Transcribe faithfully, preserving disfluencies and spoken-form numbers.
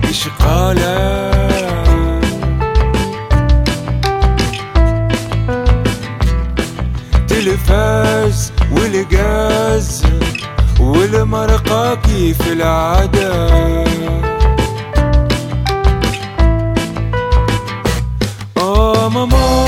شقالة تلفاز والقاز والمرقة كيف العادة. آه ماما